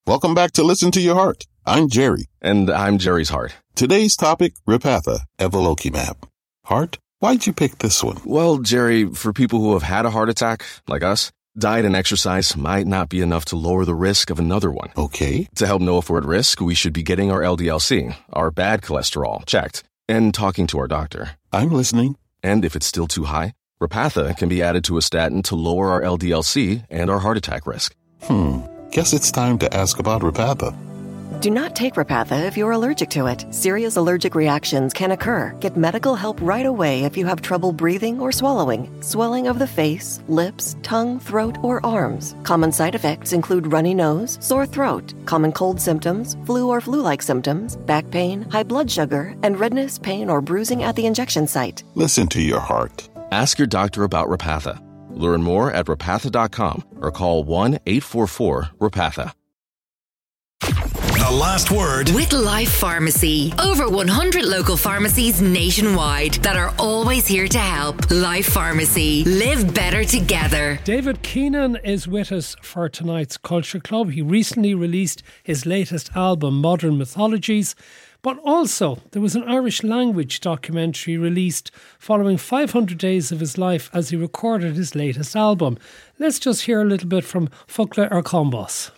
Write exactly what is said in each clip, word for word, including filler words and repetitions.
Welcome back to Listen to Your Heart. I'm Jerry. And I'm Jerry's heart. Today's topic, Repatha, Evolocumab. Heart, why'd you pick this one? Well, Jerry, for people who have had a heart attack, like us, diet and exercise might not be enough to lower the risk of another one. Okay. To help know if we're at risk, we should be getting our L D L C, our bad cholesterol, checked, and talking to our doctor. I'm listening. And if it's still too high, Repatha can be added to a statin to lower our L D L C and our heart attack risk. Hmm. Guess it's time to ask about Repatha. Do not take Repatha if you're allergic to it. Serious allergic reactions can occur. Get medical help right away if you have trouble breathing or swallowing, swelling of the face, lips, tongue, throat, or arms. Common side effects include runny nose, sore throat, common cold symptoms, flu or flu-like symptoms, back pain, high blood sugar, and redness, pain, or bruising at the injection site. Listen to your heart. Ask your doctor about Repatha. Learn more at repatha dot com or call one eight four four repatha. The last word with Life Pharmacy. Over one hundred local pharmacies nationwide that are always here to help. Life Pharmacy. Live better together. David Keenan is with us for tonight's Culture Club. He recently released his latest album, Modern Mythologies. But also, there was an Irish language documentary released following five hundred days of his life as he recorded his latest album. Let's just hear a little bit from Fugla ar Combos.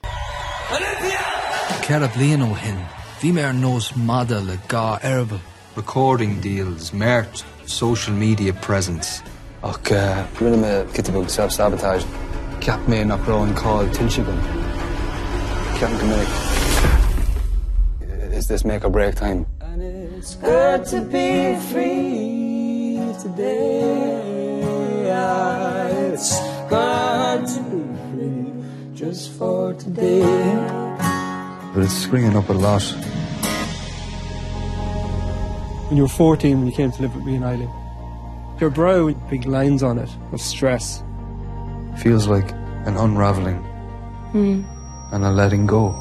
Cerab líon ó hin, bhí mé ar nós mada le gá arable. Recording deals, merch, social media presence. Ach, rinne me kittabug self-sabotage. Ceap mé nach raibh an cáil tilseagan. Ceap go minic. Is this make or break time? And it's good to be free today. It's good to be free just for today. But it's springing up a lot. When you were fourteen, when you came to live with me in Eileen, your brow with big lines on it of stress. Feels like an unravelling mm. and a letting go.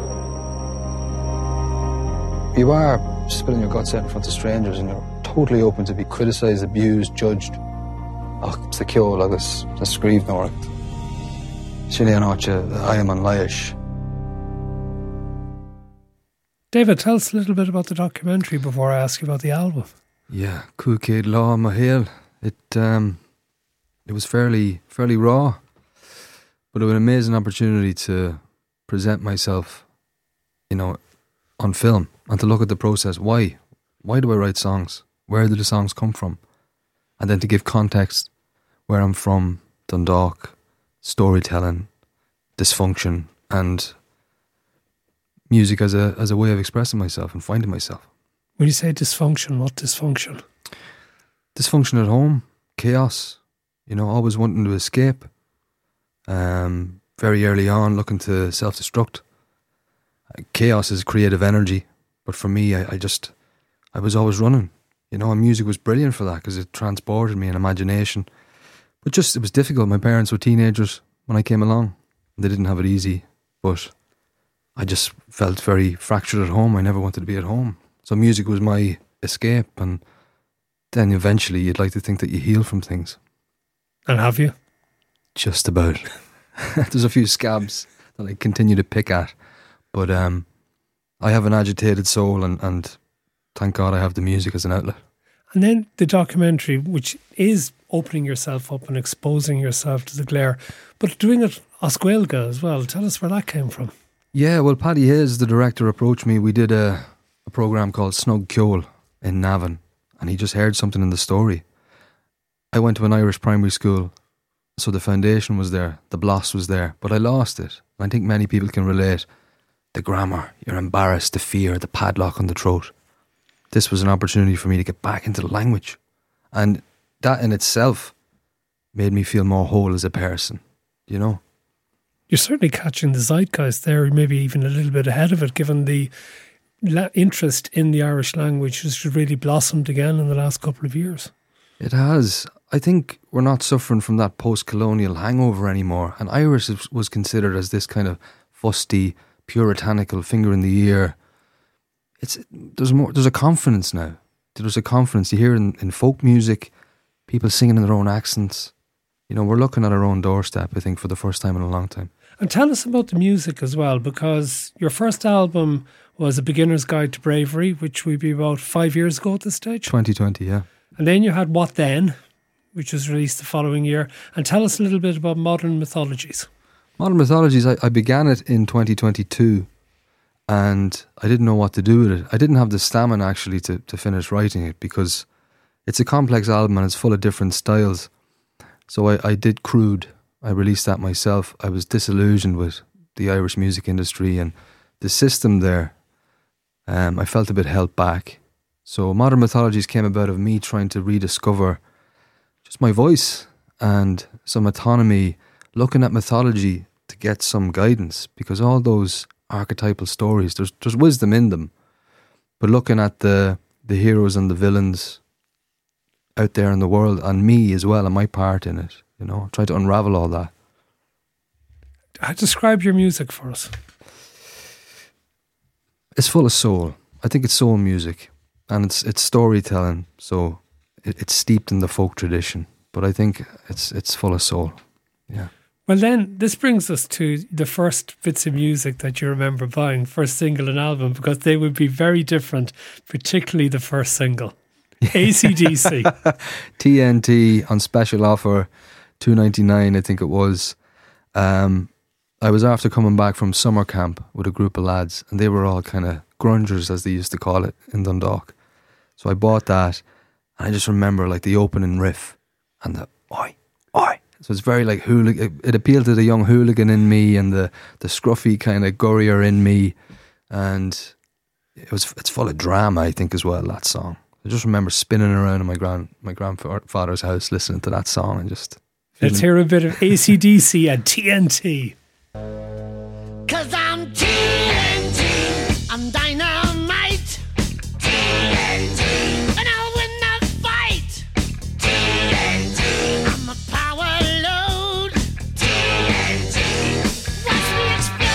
You are spilling your guts out in front of strangers and you're totally open to be criticised, abused, judged. Ach, it's the ceol agus the scríb nóireacht. Sin é an áite I am an laish. David, tell us a little bit about the documentary before I ask you about the album. Yeah, Cúcéad Lá Mahéal. It um, it was fairly fairly raw, but it was an amazing opportunity to present myself, you know, on film and to look at the process. Why? Why do I write songs? Where do the songs come from? And then to give context, where I'm from, Dundalk, storytelling, dysfunction, and music as a as a way of expressing myself and finding myself. When you say dysfunction, what dysfunction? Dysfunction at home, chaos, you know, always wanting to escape. Um, very early on, looking to self-destruct. Chaos is creative energy, but for me, I, I just, I was always running, you know, and music was brilliant for that because it transported me in imagination. But just, it was difficult. My parents were teenagers when I came along. They didn't have it easy, but I just felt very fractured at home. I never wanted to be at home. So music was my escape, and then eventually you'd like to think that you heal from things. And have you? Just about. There's a few scabs that I continue to pick at. But um, I have an agitated soul, and, and thank God I have the music as an outlet. And then the documentary, which is opening yourself up and exposing yourself to the glare, but doing it as Gaeilge as well. Tell us where that came from. Yeah, well, Paddy Hayes, the director, approached me. We did a, a programme called Snug Ceol in Navan, and he just heard something in the story. I went to an Irish primary school, so the foundation was there, the bloss was there, but I lost it. I think many people can relate. The grammar, you're embarrassed, the fear, the padlock on the throat. This was an opportunity for me to get back into the language. And that in itself made me feel more whole as a person, you know. You're certainly catching the zeitgeist there, maybe even a little bit ahead of it, given the la- interest in the Irish language has really blossomed again in the last couple of years. It has. I think we're not suffering from that post-colonial hangover anymore. And Irish was considered as this kind of fusty, puritanical finger in the ear. It's there's more. There's a confidence now. There's a confidence. You hear in, in folk music, people singing in their own accents. You know, we're looking at our own doorstep, I think, for the first time in a long time. And tell us about the music as well, because your first album was A Beginner's Guide to Bravery, which would be about five years ago at this stage. twenty twenty, yeah. And then you had What Then, which was released the following year. And tell us a little bit about Modern Mythologies. Modern Mythologies, I, I began it in twenty twenty-two and I didn't know what to do with it. I didn't have the stamina actually to, to finish writing it because it's a complex album and it's full of different styles. So I, I did Crude. I released that myself. I was disillusioned with the Irish music industry and the system there. Um, I felt a bit held back. So Modern Mythologies came about of me trying to rediscover just my voice and some autonomy, looking at mythology to get some guidance, because all those archetypal stories, there's there's wisdom in them, but looking at the the heroes and the villains out there in the world, and me as well and my part in it, you know, try to unravel all that. Describe your music for us. It's full of soul. I think it's soul music, and it's it's storytelling, so it, it's steeped in the folk tradition, but I think it's it's full of soul. Yeah. Well then, this brings us to the first bits of music that you remember buying, first single and album, because they would be very different, particularly the first single. A C D C. T N T on special offer, two ninety-nine I think it was. Um, I was after coming back from summer camp with a group of lads, and they were all kind of grungers, as they used to call it in Dundalk. So I bought that, and I just remember like the opening riff and the oi, oi. So it's very like hooligan. It appealed to the young hooligan in me and the, the scruffy kind of gurrier in me, and it was it's full of drama, I think, as well, that song. I just remember spinning around in my grand my grandfather's house listening to that song and just feeling. Let's hear a bit of A C D C and T N T. Cause I'm T N T, I'm dynamite. T N T, and I'll win the fight. T N T, I'm a power load. T N T, watch me explode.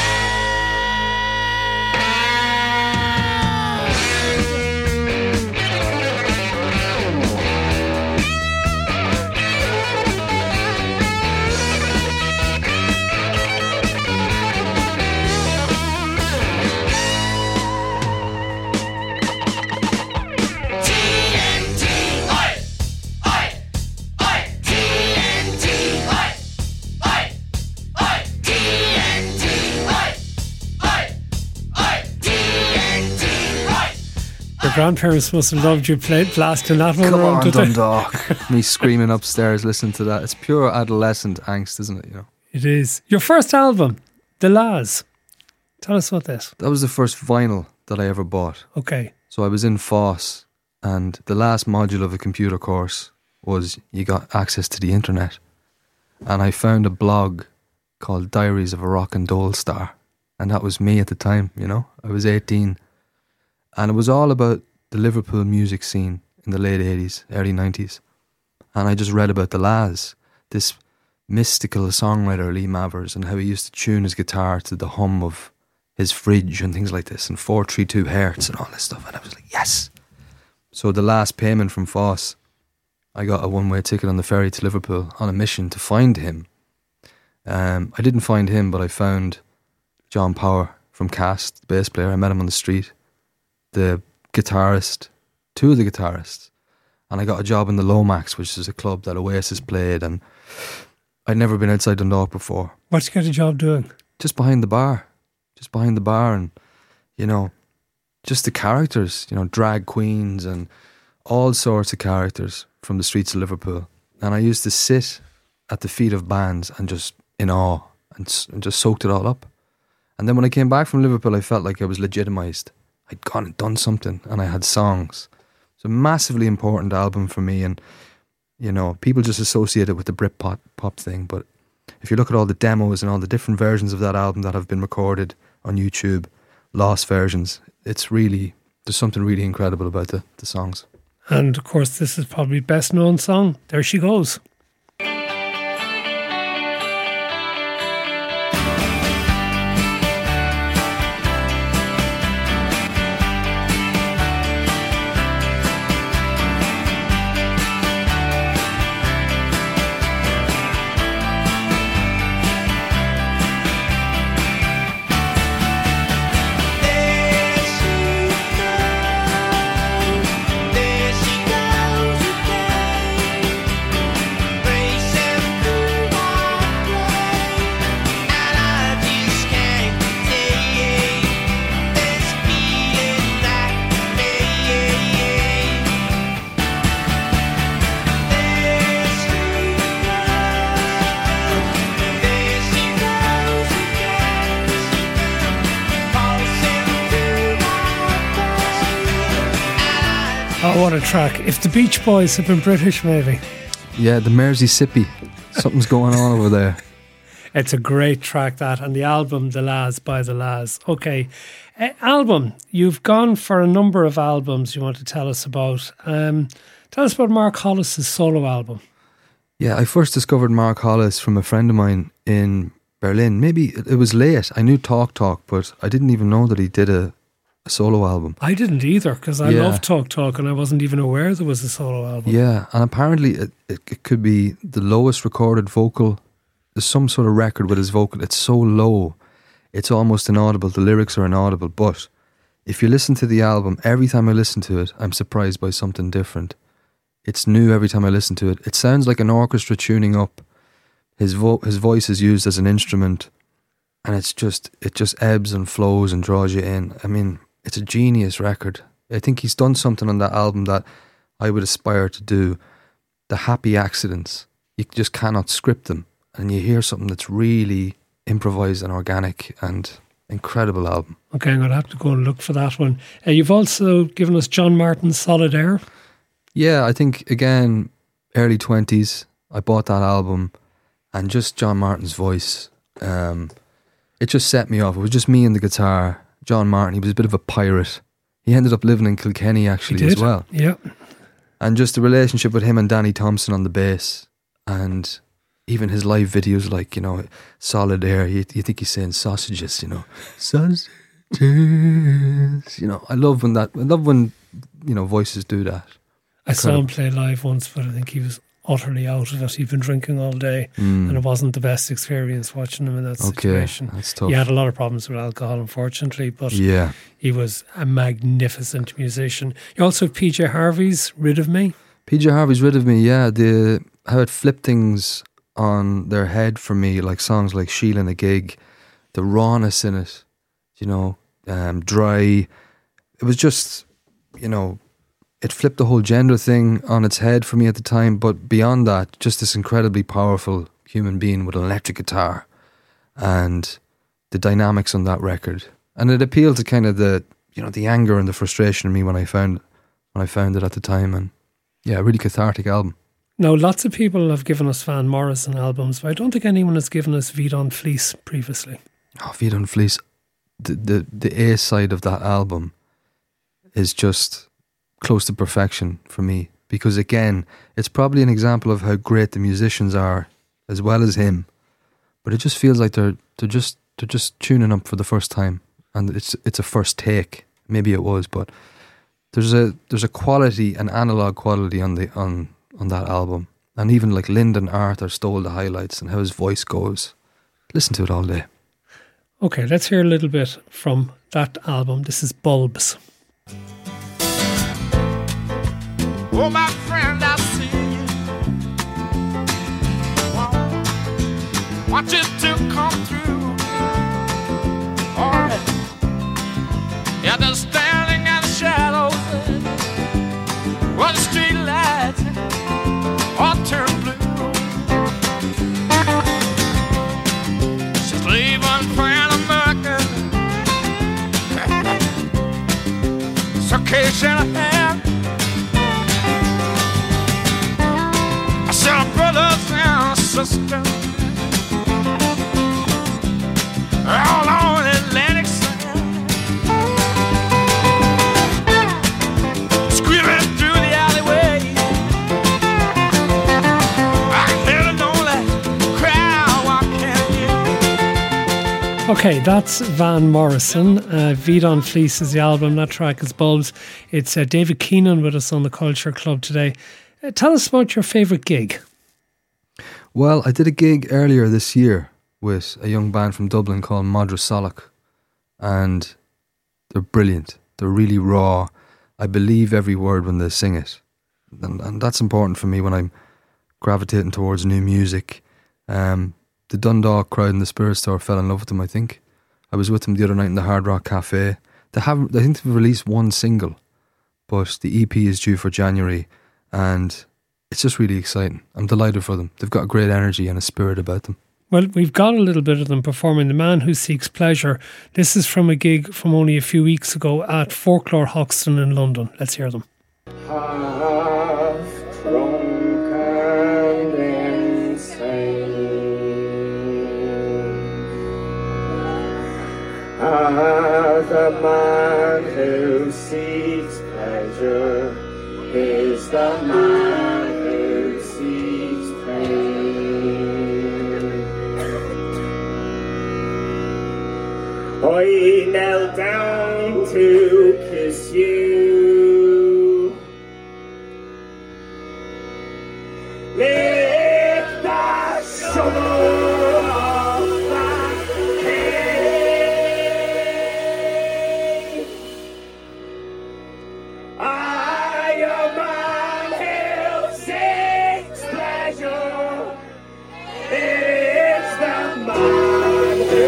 Your grandparents must have loved you play, blasting that one Come around. on, Dundalk. Me screaming upstairs listening to that. It's pure adolescent angst, isn't it? You know. It is. Your first album, The La's. Tell us about this. That was the first vinyl that I ever bought. Okay. So I was in Foss, and the last module of a computer course was you got access to the internet. And I found a blog called Diaries of a Rock and Dole Star. And that was me at the time, you know. I was eighteen. And it was all about the Liverpool music scene in the late eighties, early nineties. And I just read about the La's, this mystical songwriter, Lee Mavers, and how he used to tune his guitar to the hum of his fridge and things like this, and four thirty-two hertz and all this stuff. And I was like, yes! So the last payment from Foss, I got a one-way ticket on the ferry to Liverpool on a mission to find him. Um, I didn't find him, but I found John Power from Cast, the bass player. I met him on the street. The guitarist, two of the guitarists, and I got a job in the Lomax, which is a club that Oasis played, and I'd never been outside Dundalk before. What did you get a job doing? Just behind the bar, just behind the bar, and you know, just the characters, you know, drag queens and all sorts of characters from the streets of Liverpool. And I used to sit at the feet of bands and just in awe and, and just soaked it all up. And then when I came back from Liverpool, I felt like I was legitimised. I'd gone and done something, and I had songs. It's a massively important album for me, and you know, people just associate it with the Britpop pop thing, but if you look at all the demos and all the different versions of that album that have been recorded on YouTube, lost versions, it's really, there's something really incredible about the, the songs. And of course, this is probably best known song, There She Goes. Oh, what a track. If the Beach Boys had been British, maybe. Yeah, the Mersey-sippy. Something's going on over there. It's a great track, that, and the album The Lads by The Lads. Okay, uh, album. You've gone for a number of albums you want to tell us about. Um, tell us about Mark Hollis's solo album. Yeah, I first discovered Mark Hollis from a friend of mine in Berlin. Maybe it was late. I knew Talk Talk, but I didn't even know that he did a, a solo album. I didn't either, because I Yeah. love Talk Talk and I wasn't even aware there was a solo album. Yeah, and apparently it, it, it could be the lowest recorded vocal. There's some sort of record with his vocal. It's so low, it's almost inaudible. The lyrics are inaudible. But if you listen to the album, every time I listen to it, I'm surprised by something different. It's new every time I listen to it. It sounds like an orchestra tuning up. His vo- his voice is used as an instrument, and it's just it just ebbs and flows and draws you in. I mean, it's a genius record. I think he's done something on that album that I would aspire to do. The happy accidents, you just cannot script them, and you hear something that's really improvised and organic, and incredible album. Okay, I'm going to have to go and look for that one. Uh, you've also given us John Martin's Solid Air. Yeah, I think, again, early twenties, I bought that album, and just John Martin's voice, um, it just set me off. It was just me and the guitar. John Martin, he was a bit of a pirate. He ended up living in Kilkenny, actually, as well. Yeah. And just the relationship with him and Danny Thompson on the bass, and even his live videos, like, you know, Solid Air, you, you think he's saying sausages, you know. Sausages. You know, I love when that, I love when, you know, voices do that. I saw him play live once, but I think he was utterly out of it. He'd been drinking all day, Mm. and it wasn't the best experience watching him in that Okay, situation. that's tough. He had a lot of problems with alcohol, unfortunately, but Yeah. he was a magnificent musician. You also have P J Harvey's Rid of Me. P J Harvey's Rid of Me, yeah. The how it flipped things on their head for me, like songs like Sheila and a Gig, the rawness in it, you know, um, dry. It was just, you know, it flipped the whole gender thing on its head for me at the time. But beyond that, just this incredibly powerful human being with an electric guitar, and the dynamics on that record. And it appealed to kind of the, you know, the anger and the frustration in me when I found when I found it at the time. And yeah, a really cathartic album. Now, lots of people have given us Van Morrison albums, but I don't think anyone has given us Vidon Fleece previously. Oh, Vidon Fleece, the, the the A side of that album is just close to perfection for me, because again, it's probably an example of how great the musicians are as well as him, but it just feels like they're they're just they're just tuning up for the first time, and it's it's a first take. Maybe it was, but there's a there's a quality, an analog quality on the on on that album, and even like Lyndon Arthur stole the highlights and how his voice goes. Listen to it all day. Okay, let's hear a little bit from that album. This is Bulbs. Oh, my friend, I see you. Want you to come through. All right. Yeah, they're standing in the shadows. Where the street lights all turn blue. She's leaving for America. Circation ahead. Brothers and sisters, all on Atlantic side, screaming through the alleyway. I hear an only crowd, why can't you? Okay, that's Van Morrison. Uh, Vidon Fleece is the album. That track is Bulbs. It's uh, David Keenan with us on the Culture Club today. Uh, tell us about your favourite gig. Well, I did a gig earlier this year with a young band from Dublin called Madra Solach, and they're brilliant. They're really raw. I believe every word when they sing it, and, and that's important for me when I'm gravitating towards new music. Um, the Dundalk crowd in the Spirit Store fell in love with them, I think. I was with them the other night in the Hard Rock Cafe. They have, I think they've released one single, but the E P is due for January, and it's just really exciting. I'm delighted for them. They've got a great energy and a spirit about them. Well, we've got a little bit of them performing The Man Who Seeks Pleasure. This is from a gig from only a few weeks ago at Folklore Hoxton in London. Let's hear them. Uh, half drunk and insane. Ah, the man who seeks pleasure is the man who seeks pain. I knelt down to kiss you. Lick the shovel of that cave. I am man who seeks pleasure. It's the man who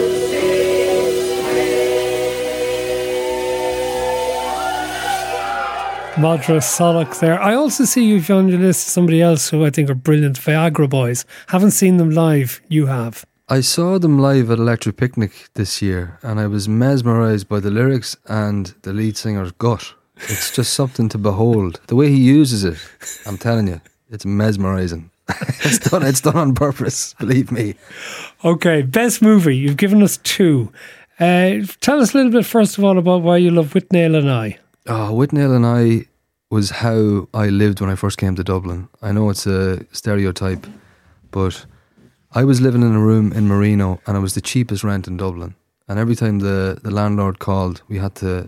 Madra Solak there. I also see you've on your list somebody else who I think are brilliant, Viagra Boys. Haven't seen them live, you have. I saw them live at Electric Picnic this year and I was mesmerised by the lyrics and the lead singer's gut. It's just something to behold. The way he uses it, I'm telling you, it's mesmerising. It's done, it's done on purpose, believe me. Okay, best movie. You've given us two. Uh, tell us a little bit first of all about why you love Whitnail and I. Oh, Whitnail and I was how I lived when I first came to Dublin. I know it's a stereotype, but I was living in a room in Marino and it was the cheapest rent in Dublin. And every time the, the landlord called, we had to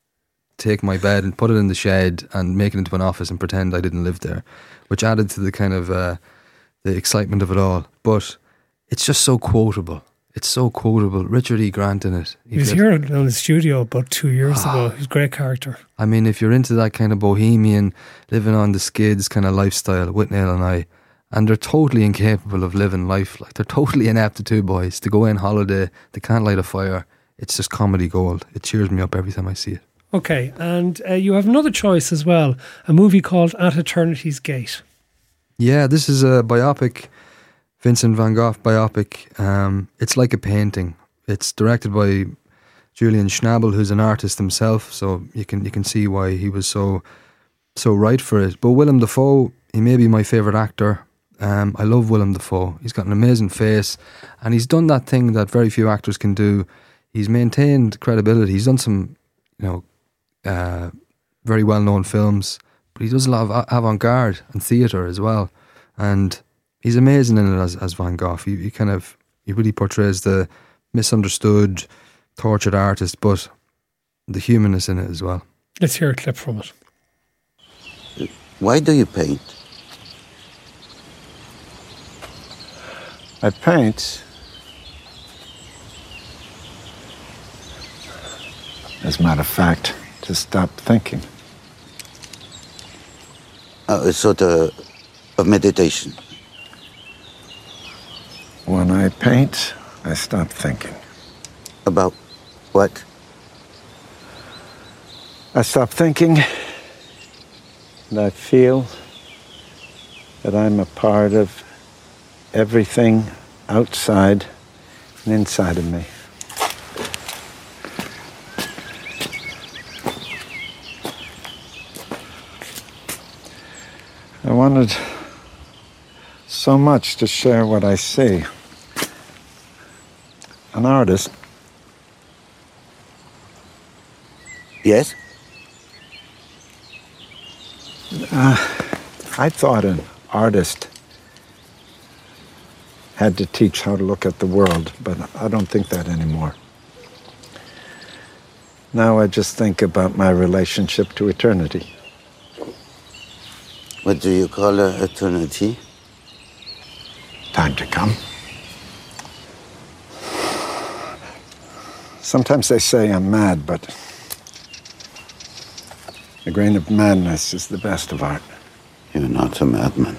take my bed and put it in the shed and make it into an office and pretend I didn't live there, which added to the kind of uh, the excitement of it all. But it's just so quotable. It's so quotable. Richard E. Grant in it. He was here in the studio about two years ago. He's a great character. I mean, if you're into that kind of bohemian, living on the skids kind of lifestyle, Whitnail and I, and they're totally incapable of living life. Like, they're totally inept to two boys. To go on holiday, they can't light a fire. It's just comedy gold. It cheers me up every time I see it. Okay, and uh, you have another choice as well, a movie called At Eternity's Gate. Yeah, this is a biopic, Vincent van Gogh biopic. Um, it's like a painting. It's directed by Julian Schnabel, who's an artist himself, so you can you can see why he was so so right for it. But Willem Dafoe, he may be my favourite actor. Um, I love Willem Dafoe. He's got an amazing face, and he's done that thing that very few actors can do. He's maintained credibility. He's done some, you know, uh, very well-known films, but he does a lot of avant-garde and theatre as well, and he's amazing in it as, as Van Gogh. He, he kind of, he really portrays the misunderstood, tortured artist, but the humanness in it as well. Let's hear a clip from it. Why do you paint? I paint as a matter of fact to stop thinking. Uh, a sort of, of meditation. When I paint, I stop thinking. About what? I stop thinking, and I feel that I'm a part of everything outside and inside of me. I wanted so much to share what I see. An artist. Yes? Uh, I thought an artist had to teach how to look at the world, but I don't think that anymore. Now I just think about my relationship to eternity. What do you call uh, eternity? Time to come. Sometimes they say I'm mad, but a grain of madness is the best of art. You're not a madman.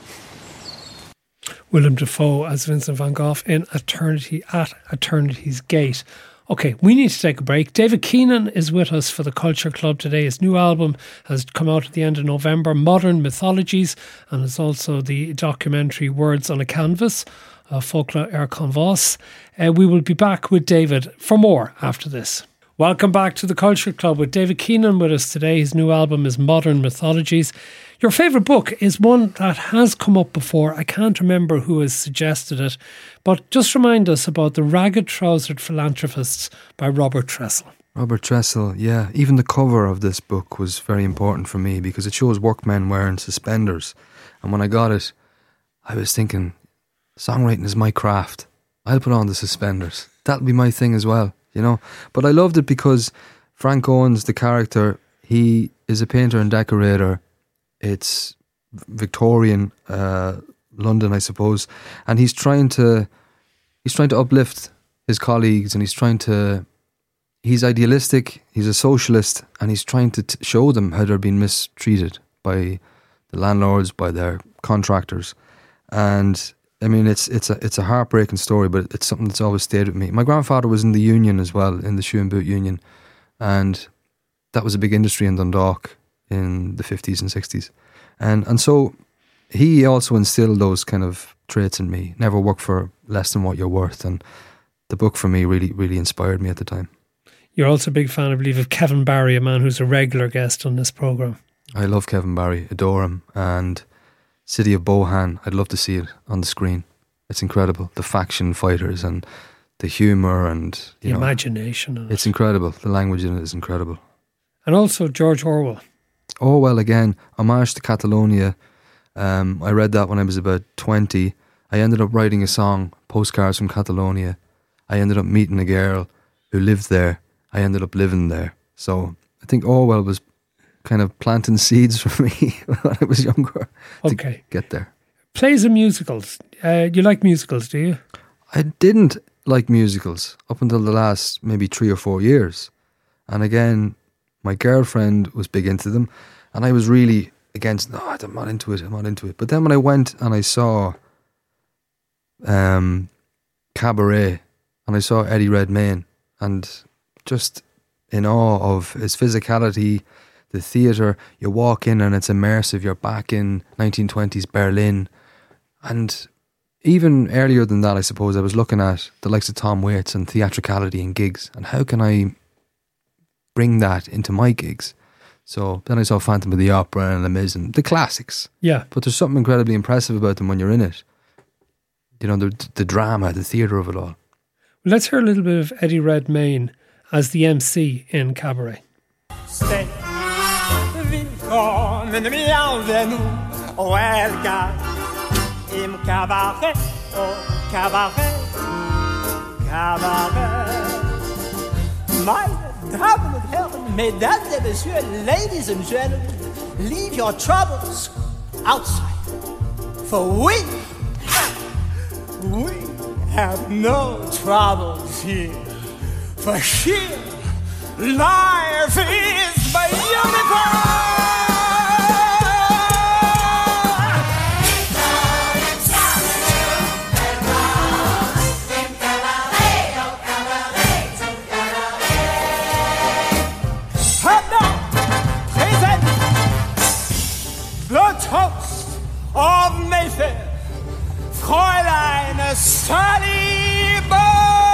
Willem Dafoe as Vincent van Gogh in Eternity at Eternity's Gate. Okay, we need to take a break. David Keenan is with us for the Culture Club today. His new album has come out at the end of November, Modern Mythologies, and it's also the documentary Words on a Canvas, uh, Folklore er Canvas. Uh, we will be back with David for more after this. Welcome back to the Culture Club with David Keenan with us today. His new album is Modern Mythologies. Your favourite book is one that has come up before. I can't remember who has suggested it, but just remind us about The Ragged Trousered Philanthropists by Robert Tressel. Robert Tressel, yeah. Even the cover of this book was very important for me because it shows workmen wearing suspenders. And when I got it, I was thinking, songwriting is my craft. I'll put on the suspenders. That'll be my thing as well, you know. But I loved it because Frank Owens, the character, he is a painter and decorator. It's Victorian uh, London, I suppose, and he's trying to he's trying to uplift his colleagues, and he's trying to he's idealistic. He's a socialist, and he's trying to t- show them how they're being mistreated by the landlords, by their contractors, and I mean it's it's a it's a heartbreaking story, but it's something that's always stayed with me. My grandfather was in the union as well, in the shoe and boot union, and that was a big industry in Dundalk in the fifties and sixties, and and so he also instilled those kind of traits in me. Never work for less than what you're worth, and the book for me really really inspired me at the time. You're also a big fan, I believe, of Kevin Barry, a man who's a regular guest on this programme. I love Kevin Barry, adore him, and City of Bohan, I'd love to see it on the screen. It's incredible, the faction fighters and the humour and the you know, imagination in it. It's incredible, the language in it is incredible. And also George Orwell. Orwell again, Homage to Catalonia. Um, I read that when I was about twenty. I ended up writing a song, Postcards from Catalonia. I ended up meeting a girl who lived there. I ended up living there. So I think Orwell was kind of planting seeds for me when I was younger okay. to get there. Plays and musicals. Uh, you like musicals, do you? I didn't like musicals up until the last maybe three or four years. And again, my girlfriend was big into them, and I was really against, no, I'm not into it, I'm not into it. But then when I went and I saw um, Cabaret, and I saw Eddie Redmayne, and just in awe of his physicality, the theatre, you walk in and it's immersive, you're back in nineteen twenties Berlin. And even earlier than that, I suppose, I was looking at the likes of Tom Waits and theatricality in gigs, and how can I bring that into my gigs? So then I saw Phantom of the Opera and Les Mis and the classics. Yeah. But there's something incredibly impressive about them when you're in it. You know, the, the drama, the theatre of it all. Let's hear a little bit of Eddie Redmayne as the M C in Cabaret. Stay, willkommen, bienvenue, welcome im Cabaret, oh Cabaret, Cabaret. Meine Damen und Herren, Mesdames et Messieurs, ladies and gentlemen, leave your troubles outside, for we, we have no troubles here. For here, life is beautiful. The toast of Mayfair, Fräulein Sally Bowles.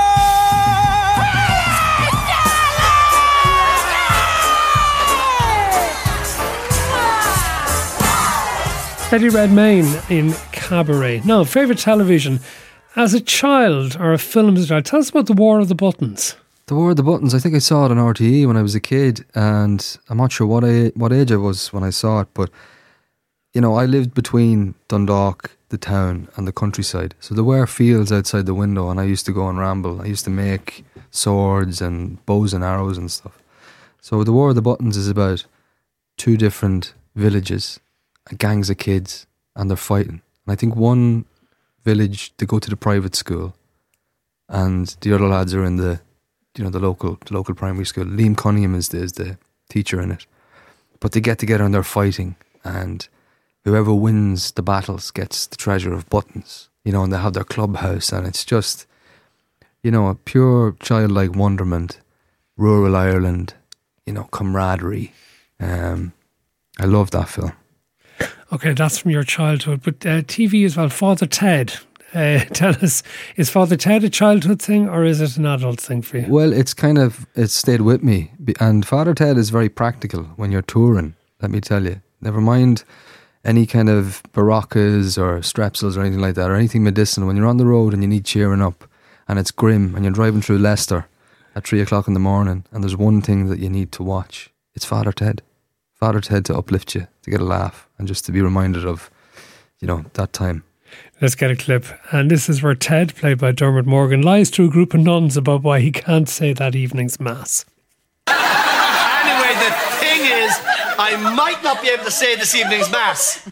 Eddie Redmayne in Cabaret. Now, favourite television as a child or a film as a child? Tell us about The War of the Buttons. The War of the Buttons, I think I saw it on R T E when I was a kid, and I'm not sure what I, what age I was when I saw it, but you know, I lived between Dundalk, the town, and the countryside. So there were fields outside the window, and I used to go and ramble. I used to make swords and bows and arrows and stuff. So The War of the Buttons is about two different villages, gangs of kids, and they're fighting. And I think one village, they go to the private school, and the other lads are in the, you know, the local the local primary school. Liam Cunningham is the, is the teacher in it. But they get together and they're fighting, and whoever wins the battles gets the treasure of buttons, you know, and they have their clubhouse, and it's just, you know, a pure childlike wonderment, rural Ireland, you know, camaraderie. Um, I love that film. Okay, that's from your childhood, but uh, T V as well. Father Ted, Uh, tell us, is Father Ted a childhood thing or is it an adult thing for you? Well, it's kind of, it's stayed with me. And Father Ted is very practical when you're touring, let me tell you. Never mind any kind of Baroccas or Strepsils or anything like that, or anything medicinal. When you're on the road and you need cheering up and it's grim and you're driving through Leicester at three o'clock in the morning and there's one thing that you need to watch, it's Father Ted. Father Ted to uplift you, to get a laugh and just to be reminded of, you know, that time. Let's get a clip. And this is where Ted, played by Dermot Morgan, lies to a group of nuns about why he can't say that evening's mass. Anyway, the thing is, I might not be able to say this evening's mass.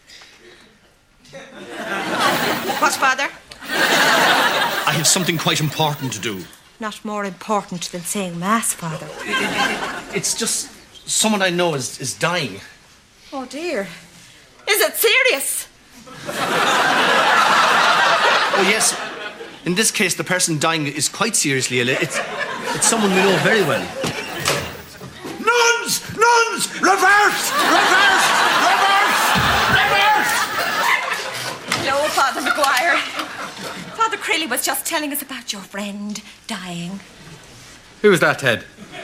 What, Father? I have something quite important to do. Not more important than saying mass, Father. It, it, it's just someone I know is, is dying. Oh, dear. Is it serious? Oh, yes. In this case, the person dying is quite seriously ill. It's, it's someone we know very well. Nuns! Nuns! Reverse! Reverse! Reverse! Reverse! No, Father Maguire. Father Crilly was just telling us about your friend dying. Who was that, Ted?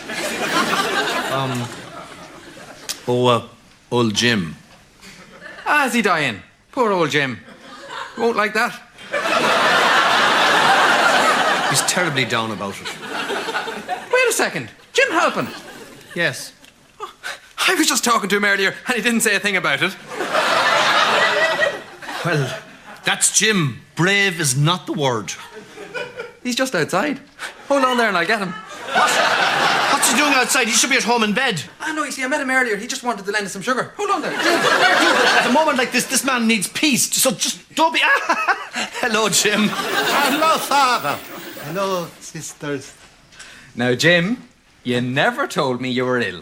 Um... Oh, uh, old Jim. Ah, is he dying? Poor old Jim. Won't like that. He's terribly down about it. Wait a second. Jim Halpin? Yes. Oh, I was just talking to him earlier and he didn't say a thing about it. Well, that's Jim. Brave is not the word. He's just outside. Hold on there and I'll get him. What? What's he doing outside? He should be at home in bed. Ah, no, you see, I met him earlier. He just wanted to lend us some sugar. Hold on there. At a moment like this, this man needs peace. So just don't be... Hello, Jim. Hello, Father. Hello, sisters. Now, Jim, you never told me you were ill.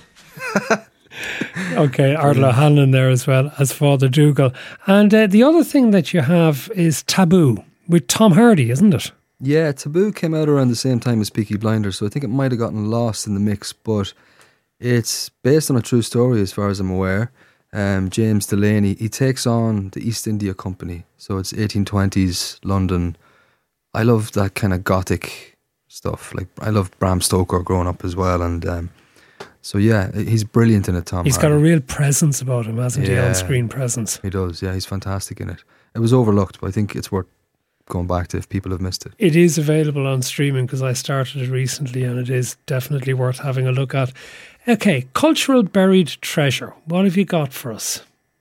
Okay, Ardal O'Hanlon there as well as Father Dougal. And uh, the other thing that you have is Taboo with Tom Hardy, isn't it? Yeah, Taboo came out around the same time as Peaky Blinders, so I think it might have gotten lost in the mix, but it's based on a true story as far as I'm aware. Um, James Delaney, he takes on the East India Company, so it's eighteen twenties London. I love that kind of gothic stuff. Like, I love Bram Stoker growing up as well, and um, so yeah, he's brilliant in it, Tom He's Hardy. got a real presence about him, hasn't yeah, he, on-screen presence? He does, yeah, he's fantastic in it. It was overlooked, but I think it's worth going back to if people have missed it. It is available on streaming because I started it recently and it is definitely worth having a look at. Okay, cultural buried treasure. What have you got for us?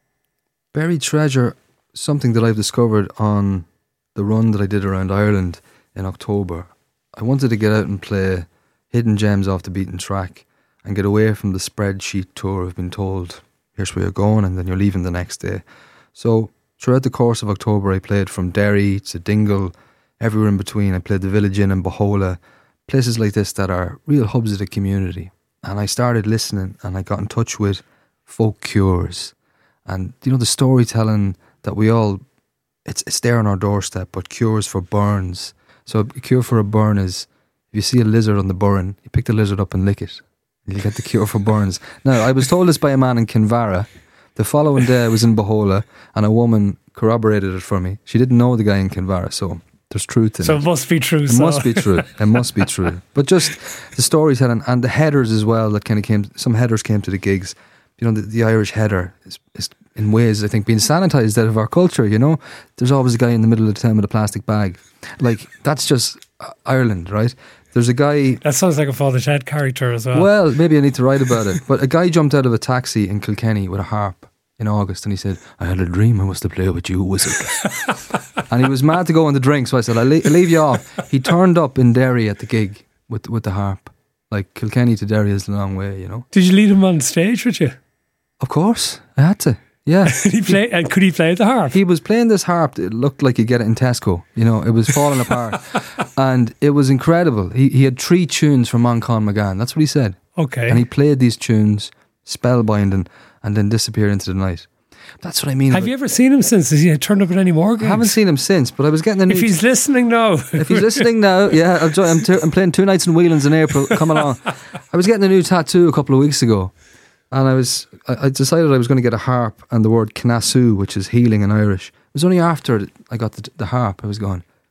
Buried treasure, something that I've discovered on the run that I did around Ireland in October. I wanted to get out and play hidden gems off the beaten track and get away from the spreadsheet tour of being told, here's where you're going, and then you're leaving the next day. So throughout the course of October, I played from Derry to Dingle, everywhere in between. I played the Village Inn in Bohola, places like this that are real hubs of the community. And I started listening and I got in touch with folk cures. And, you know, the storytelling that we all, it's it's there on our doorstep, but cures for burns. So a cure for a burn is, if you see a lizard on the burn, you pick the lizard up and lick it. You'll get the cure for burns. Now, I was told this by a man in Kinvara. The following day I was in Bohola and a woman corroborated it for me. She didn't know the guy in Kinvara, so there's truth in so it. So it must be true. It so. must be true. It must be true. But just the storytelling and the headers as well that kind of came, some headers came to the gigs. You know, the, the Irish header is, is in ways, I think, being sanitised out of our culture, you know. There's always a guy in the middle of the town with a plastic bag. Like, that's just Ireland, right? There's a guy... That sounds like a Father Ted character as well. Well, maybe I need to write about it. But a guy jumped out of a taxi in Kilkenny with a harp in August and he said, I had a dream I was to play with you, wizard. And he was mad to go on the drink, so I said, I'll leave, I'll leave you off. He turned up in Derry at the gig with with the harp. Like, Kilkenny to Derry is a long way, you know. Did you lead him on stage with you? Of course, I had to. Yeah. Did he play, and could he play the harp? He was playing this harp. It looked like you'd get it in Tesco. You know, it was falling apart. And it was incredible. He he had three tunes from Moncon McGann. That's what he said. Okay. And he played these tunes, spellbinding, and then disappeared into the night. That's what I mean. Have you ever seen him since? Has he turned up at any more gigs? I haven't seen him since, but I was getting the news. If he's listening now. If he's listening now, yeah, I'm, I'm, t- I'm playing two nights in Whelan's in April. Come along. I was getting a new tattoo a couple of weeks ago. And I was, I decided I was going to get a harp and the word Knasu, which is healing in Irish. It was only after I got the, the harp, I was going,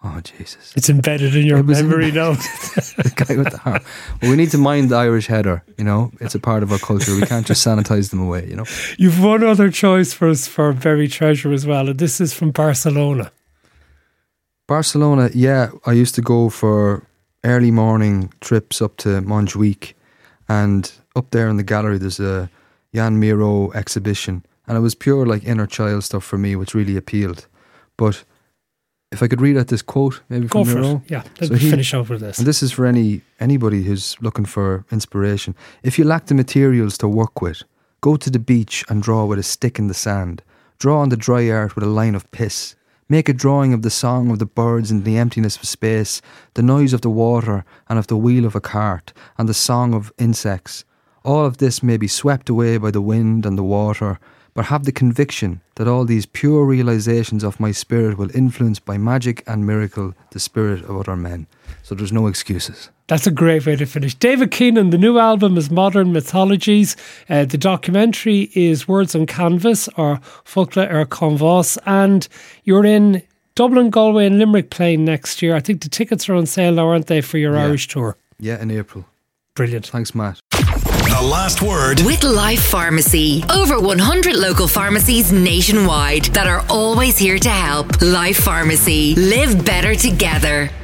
Oh, Jesus. It's embedded in your memory now. The guy with the heart. Well, we need to mind the Irish header, you know. It's a part of our culture. We can't just sanitise them away, you know. You've one other choice for us for Bury Treasure as well, and this is from Barcelona. Barcelona, yeah. I used to go for early morning trips up to Montjuic, and up there in the gallery there's a Jan Miro exhibition, and it was pure like inner child stuff for me, which really appealed. But if I could read out this quote, maybe from Go for Miro. it. Yeah, let's so finish off with this. And this is for any anybody who's looking for inspiration. If you lack the materials to work with, go to the beach and draw with a stick in the sand. Draw on the dry art with a line of piss. Make a drawing of the song of the birds in the emptiness of space, the noise of the water and of the wheel of a cart, and the song of insects. All of this may be swept away by the wind and the water, but have the conviction that all these pure realizations of my spirit will influence by magic and miracle the spirit of other men. So there's no excuses. That's a great way to finish. David Keenan, the new album is Modern Mythologies. Uh, the documentary is Words on Canvas, or Folklore ar Canvas. And you're in Dublin, Galway and Limerick playing next year. I think the tickets are on sale now, aren't they, for your yeah. Irish tour? Yeah, in April. Brilliant. Thanks, Matt. The last word with Life Pharmacy. Over one hundred local pharmacies nationwide that are always here to help. Life Pharmacy. Live better together.